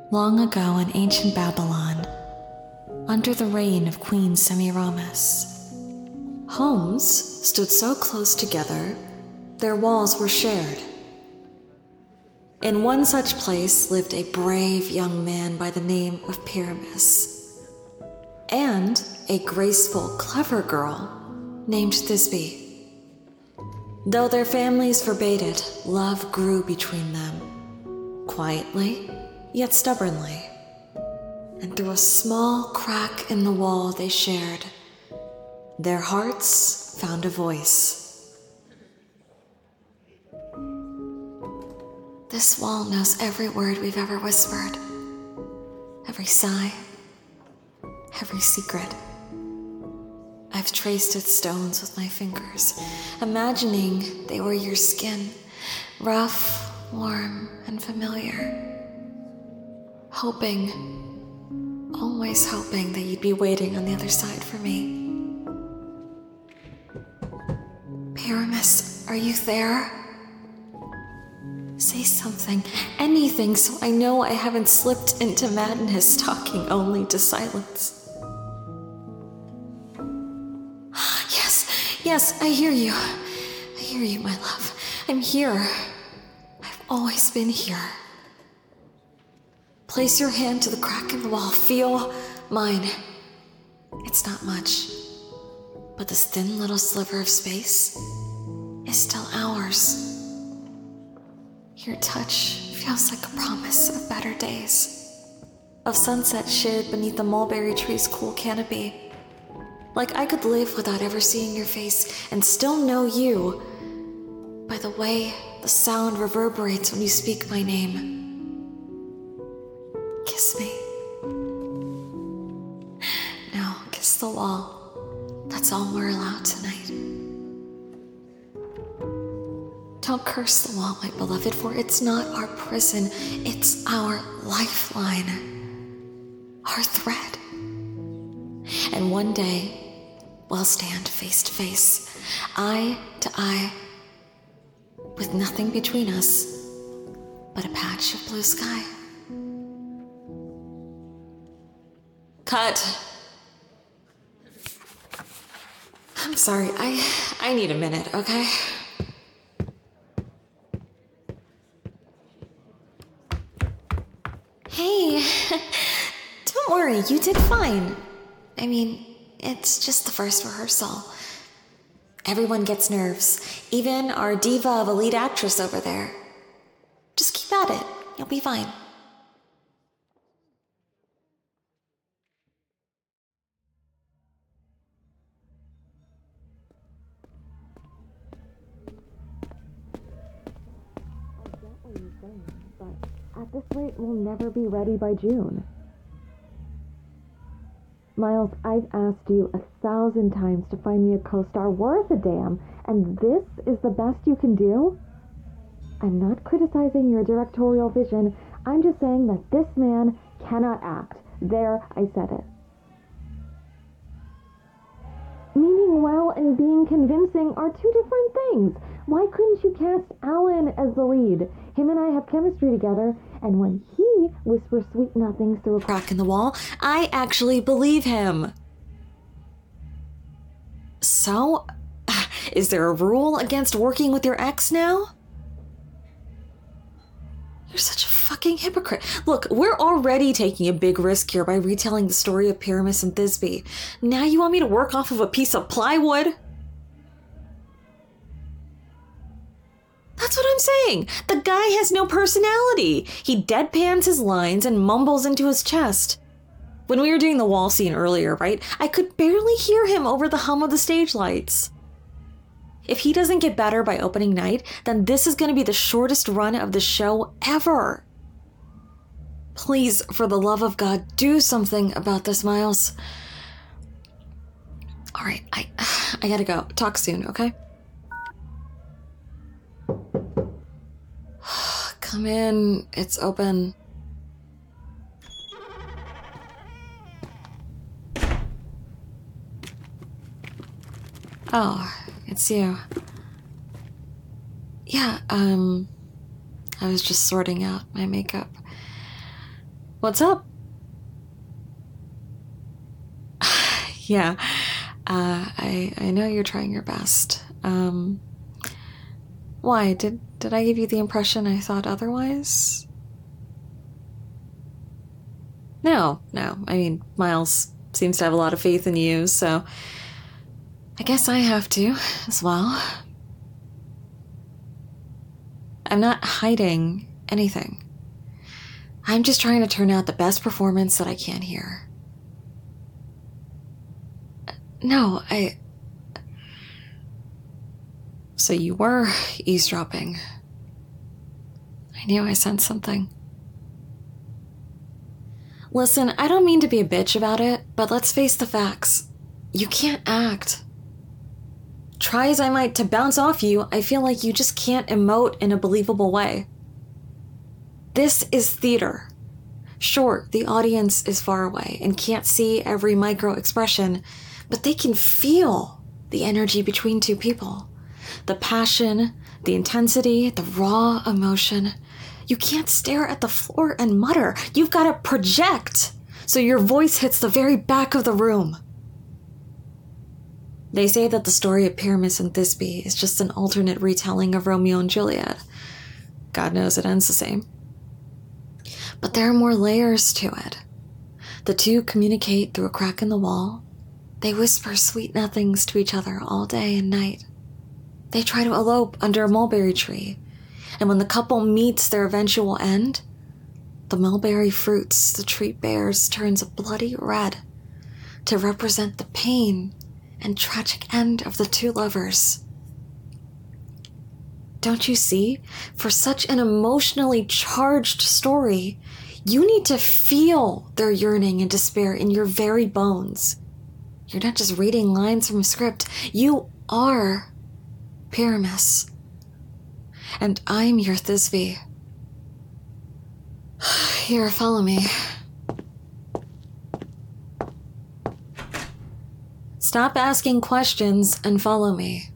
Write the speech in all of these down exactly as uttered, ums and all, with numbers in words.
Long ago in ancient Babylon, under the reign of Queen Semiramis, homes stood so close together, their walls were shared. In one such place lived a brave young man by the name of Pyramus, and a graceful, clever girl named Thisbe. Though their families forbade it, love grew between them, quietly, yet stubbornly. And through a small crack in the wall they shared, their hearts found a voice. This wall knows every word we've ever whispered, every sigh, every secret. I've traced its stones with my fingers, imagining they were your skin, rough, warm, and familiar. Hoping, always hoping that you'd be waiting on the other side for me. Pyramus, are you there? Say something, anything, so I know I haven't slipped into madness, talking only to silence. Yes, yes, I hear you. I hear you, my love. I'm here. I've always been here. Place your hand to the crack in the wall. Feel mine. It's not much, but this thin little sliver of space is still ours. Your touch feels like a promise of better days, of sunset shared beneath the mulberry tree's cool canopy. Like I could live without ever seeing your face and still know you by the way the sound reverberates when you speak my name. Kiss me. No, kiss the wall. That's all we're allowed tonight. Don't curse the wall, my beloved, for it's not our prison. It's our lifeline, our thread. And one day, we'll stand face to face, eye to eye, with nothing between us but a patch of blue sky. Cut. I'm sorry, I I need a minute, okay? Hey, don't worry, you did fine. I mean, it's just the first rehearsal. Everyone gets nerves, even our diva of a lead actress over there. Just keep at it, you'll be fine. But at this rate, we'll never be ready by June. Miles, I've asked you a thousand times to find me a co-star worth a damn, and this is the best you can do? I'm not criticizing your directorial vision. I'm just saying that this man cannot act. There, I said it. Meaning well and being convincing are two different things. Why couldn't you cast Alan as the lead? Him and I have chemistry together, and when he whispers sweet nothings through a crack in the wall, I actually believe him. So, is there a rule against working with your ex now? You're such a fucking hypocrite. Look, we're already taking a big risk here by retelling the story of Pyramus and Thisbe. Now you want me to work off of a piece of plywood? That's what I'm saying. The guy has no personality. He deadpans his lines and mumbles into his chest. When we were doing the wall scene earlier, right, I could barely hear him over the hum of the stage lights. If he doesn't get better by opening night, then this is going to be the shortest run of the show ever. Please, for the love of God, do something about this, Miles. All right, I, I gotta go. Talk soon, okay? Come in, it's open. Oh, it's you. Yeah, um, I was just sorting out my makeup. What's up? Yeah, uh, I, I know you're trying your best. Um, why? Did, did I give you the impression I thought otherwise? No, no. I mean, Miles seems to have a lot of faith in you, so I guess I have to as well. I'm not hiding anything. I'm just trying to turn out the best performance that I can here. No, I... So you were eavesdropping. I knew I sensed something. Listen, I don't mean to be a bitch about it, but let's face the facts. You can't act. Try as I might to bounce off you, I feel like you just can't emote in a believable way. This is theater. Sure, the audience is far away and can't see every micro expression, but they can feel the energy between two people. The passion, the intensity, the raw emotion. You can't stare at the floor and mutter. You've got to project so your voice hits the very back of the room. They say that the story of Pyramus and Thisbe is just an alternate retelling of Romeo and Juliet. God knows it ends the same. But there are more layers to it. The two communicate through a crack in the wall. They whisper sweet nothings to each other all day and night. They try to elope under a mulberry tree, and when the couple meets their eventual end, the mulberry fruits the tree bears turns a bloody red to represent the pain and tragic end of the two lovers. Don't you see? For such an emotionally charged story, you need to feel their yearning and despair in your very bones. You're not just reading lines from a script. You are Pyramus. And I'm your Thisbe. Here, follow me. Stop asking questions and follow me.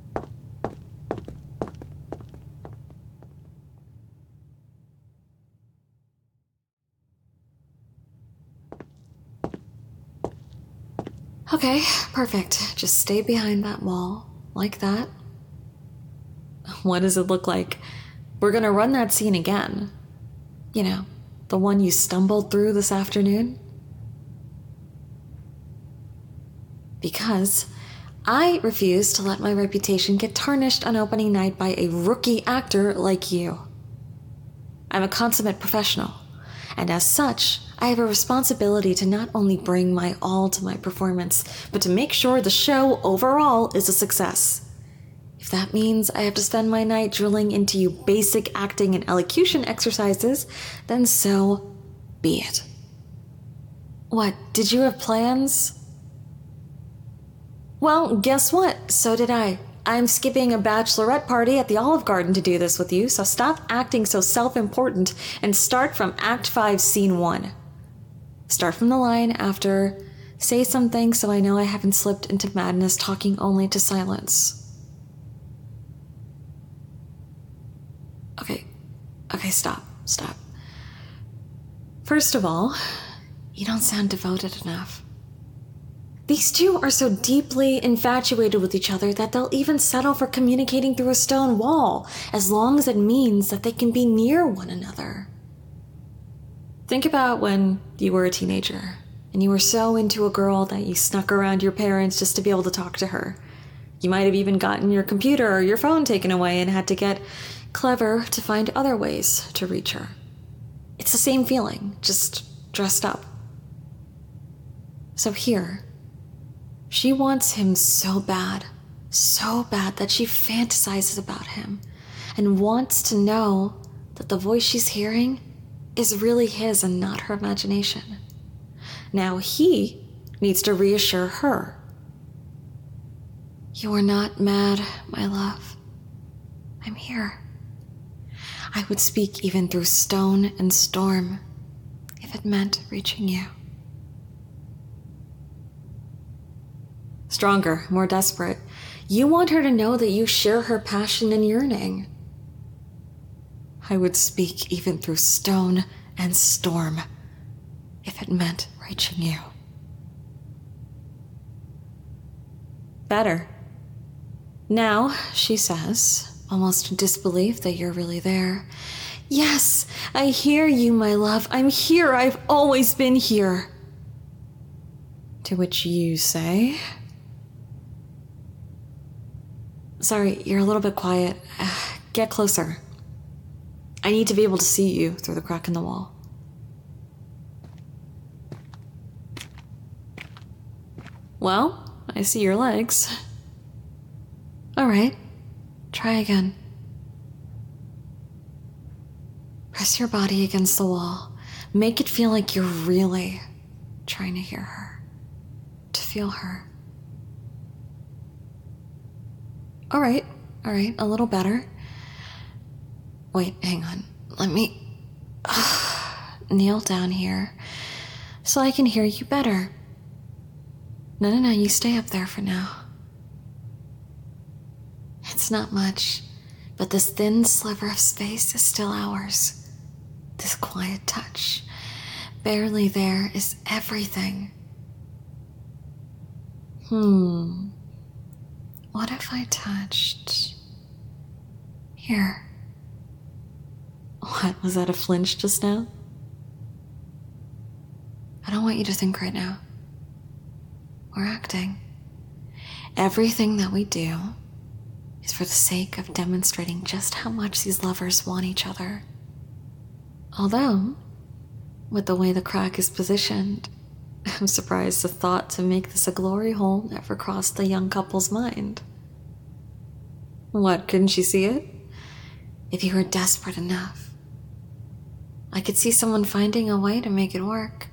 Okay, perfect. Just stay behind that wall, like that. What does it look like? We're gonna run that scene again. You know, the one you stumbled through this afternoon. Because I refuse to let my reputation get tarnished on opening night by a rookie actor like you. I'm a consummate professional, and as such, I have a responsibility to not only bring my all to my performance, but to make sure the show overall is a success. If that means I have to spend my night drilling into you basic acting and elocution exercises, then so be it. What, did you have plans? Well, guess what? So did I. I'm skipping a bachelorette party at the Olive Garden to do this with you, so stop acting so self-important and start from Act five, Scene one. Start from the line after, say something so I know I haven't slipped into madness talking only to silence. Okay, okay, stop, stop. First of all, you don't sound devoted enough. These two are so deeply infatuated with each other that they'll even settle for communicating through a stone wall, as long as it means that they can be near one another. Think about when you were a teenager, and you were so into a girl that you snuck around your parents just to be able to talk to her. You might have even gotten your computer or your phone taken away and had to get clever to find other ways to reach her. It's the same feeling, just dressed up. So here, she wants him so bad, so bad that she fantasizes about him and wants to know that the voice she's hearing is really his and not her imagination. Now he needs to reassure her. You are not mad, my love. I'm here. I would speak even through stone and storm if it meant reaching you. Stronger, more desperate. You want her to know that you share her passion and yearning. I would speak even through stone and storm if it meant reaching you. Better. Now, she says, almost in disbelief that you're really there. Yes, I hear you, my love. I'm here. I've always been here. To which you say, sorry, you're a little bit quiet. Uh, get closer. I need to be able to see you through the crack in the wall. Well, I see your legs. All right, try again. Press your body against the wall. Make it feel like you're really trying to hear her, to feel her. All right, all right, a little better. Wait, hang on. Let me uh, kneel down here so I can hear you better. No, no, no, you stay up there for now. It's not much, but this thin sliver of space is still ours. This quiet touch, barely there, is everything. Hmm. What if I touched here? What, was that a flinch just now? I don't want you to think right now. We're acting. Everything that we do is for the sake of demonstrating just how much these lovers want each other. Although, with the way the crack is positioned, I'm surprised the thought to make this a glory hole never crossed the young couple's mind. What, couldn't you see it? If you were desperate enough, I could see someone finding a way to make it work.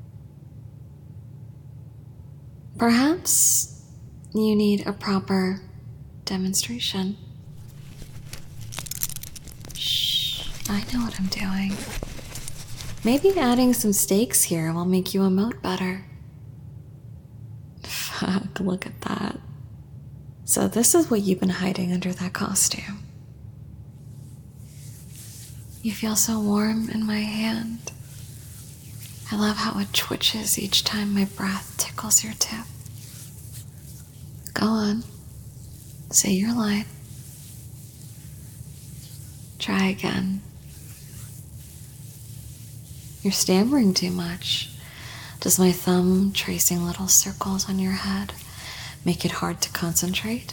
Perhaps you need a proper demonstration. Shh, I know what I'm doing. Maybe adding some stakes here will make you emote better. Fuck, look at that. So this is what you've been hiding under that costume. You feel so warm in my hand. I love how it twitches each time my breath tickles your tip. Go on. Say your line. Try again. You're stammering too much. Does my thumb tracing little circles on your head make it hard to concentrate?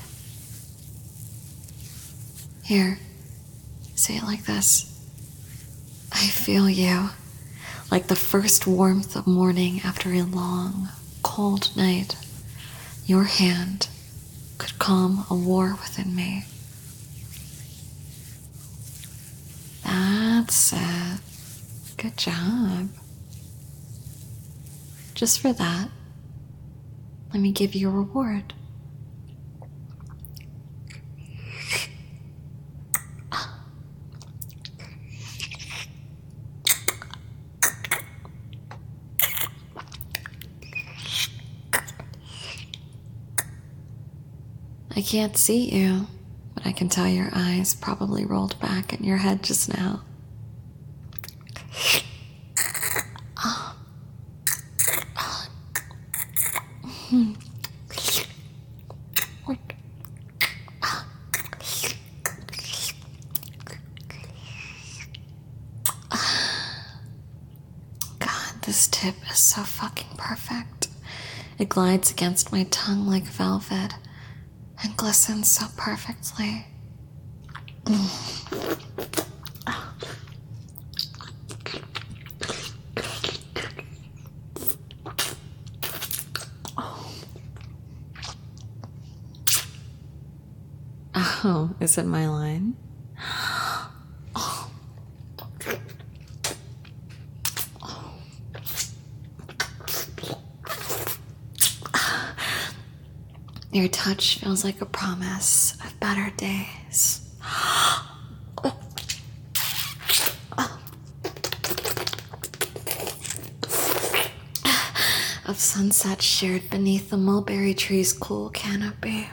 Here, say it like this. I feel you, like the first warmth of morning after a long, cold night. Your hand could calm a war within me. That's it. Good job. Just for that, let me give you a reward. I can't see you, but I can tell your eyes probably rolled back in your head just now. God, this tip is so fucking perfect. It glides against my tongue like velvet and glistens so perfectly. Oh, is it my line? Your touch feels like a promise of better days. Of sunset shared beneath the mulberry tree's cool canopy.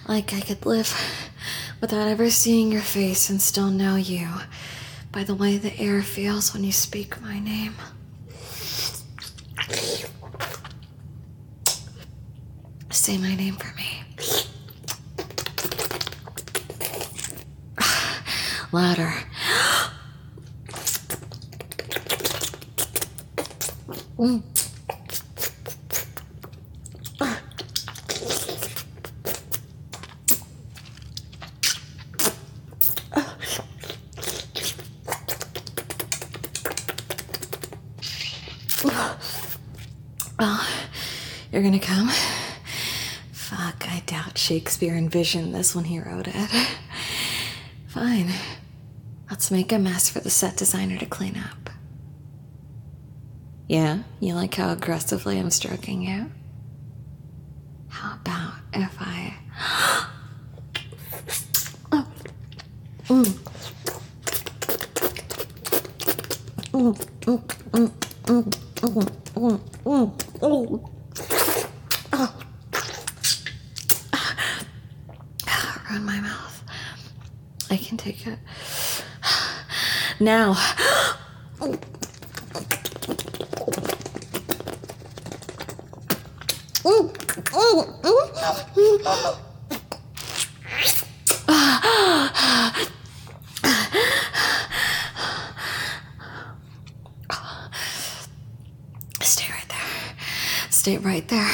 Like I could live without ever seeing your face and still know you by the way the air feels when you speak my name. Say my name for me. Louder. Mm. Well, you're gonna come? Fuck, I doubt Shakespeare envisioned this when he wrote it. Fine. Let's make a mess for the set designer to clean up. Yeah? You like how aggressively I'm stroking you? How about if I... oh. Mm. Mm, mm, mm, mm, mm, mm, mm, mm. Oh. Around my mouth. I can take it. Now. Stay right there. Stay right there.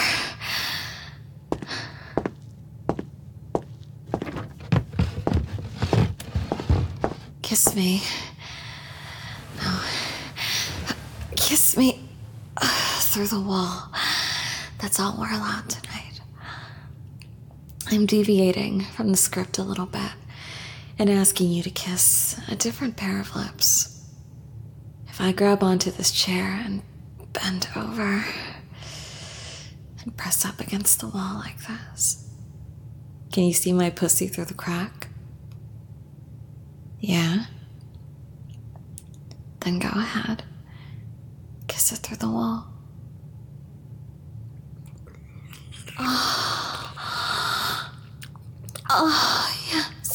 Kiss me. No. Kiss me uh, through the wall. That's all we're allowed tonight. I'm deviating from the script a little bit and asking you to kiss a different pair of lips. If I grab onto this chair and bend over and press up against the wall like this, can you see my pussy through the crack? Yeah? Then go ahead. Kiss it through the wall. Oh, oh yes.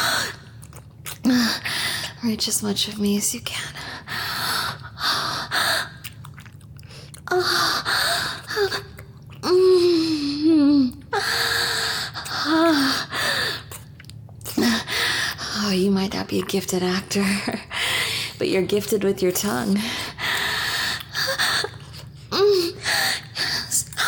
Reach as much of me as you can. Oh, you might not be a gifted actor, but you're gifted with your tongue. Yes.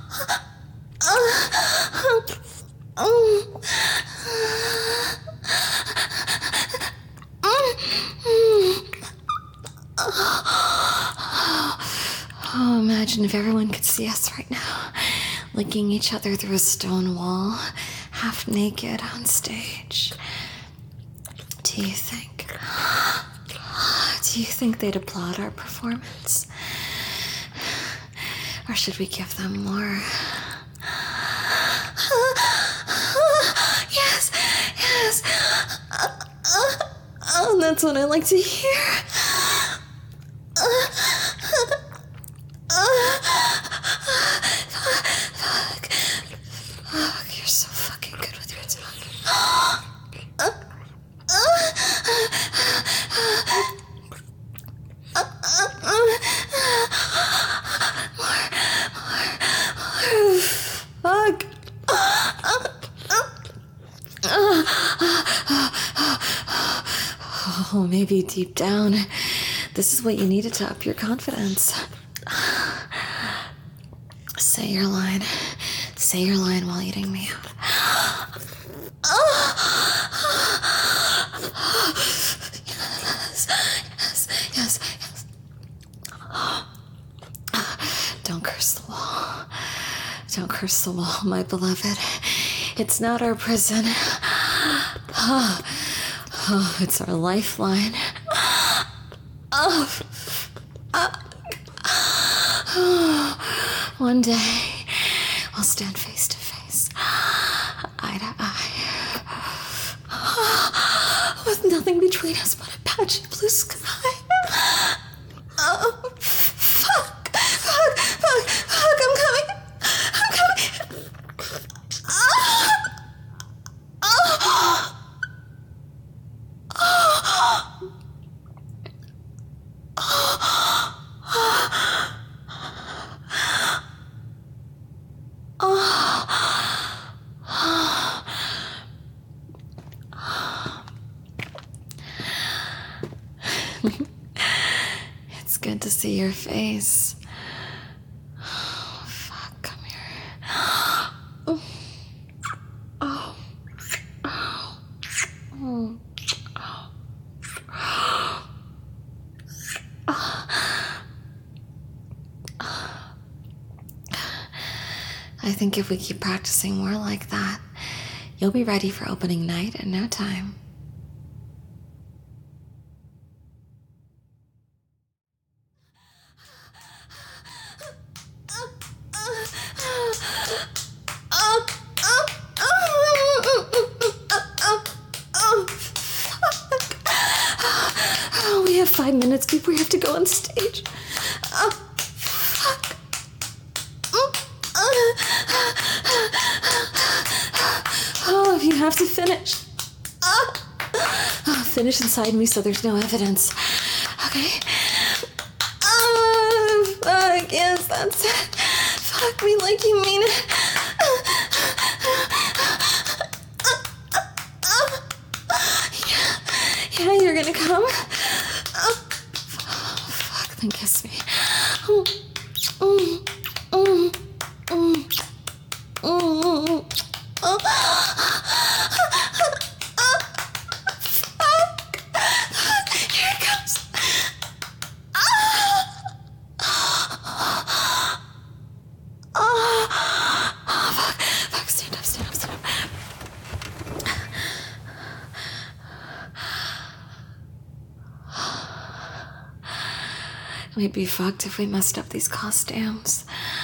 Oh, imagine if everyone could see us right now, licking each other through a stone wall, half naked on stage. Do you think... Do you think they'd applaud our performance? Or should we give them more? Yes, yes. Oh, that's what I like to hear. Fuck. Fuck, you're so fucking good with your tongue. Fuck. Oh, maybe deep down, this is what you needed to up your confidence. Say your line. Say your line while eating me out. Yes, yes, yes, yes. Don't curse the wall. Don't curse the wall, my beloved. It's not our prison. Oh, oh, it's our lifeline. Oh, oh. One day, we'll stand face to face, eye to eye, with nothing between us but a patch of blue sky. Oh, fuck, fuck, fuck, fuck, I'm coming, I'm coming. It's good to see your face. Oh, fuck, come here. Oh. Oh. Oh. Oh. I think if we keep practicing more like that, you'll be ready for opening night in no time. Oh, we have five minutes before we have to go on stage. Oh, fuck. Oh, you have to finish. Oh, finish inside me so there's no evidence. Okay. Oh, fuck, yes, that's it. Fuck me like you mean it. Yeah, yeah, you're gonna come. Oh, fuck, then kiss me. Oh, mm, mm, mm, mm, oh. Fuck. Here it comes. Oh, fuck, fuck, stand up, stand up, stand up. We'd be fucked if we messed up these costumes.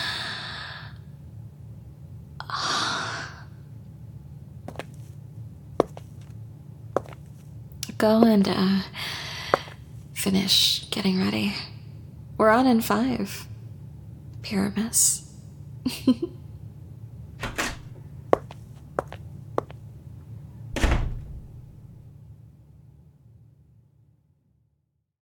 Go and, uh, finish getting ready. We're on in five. Pyramus.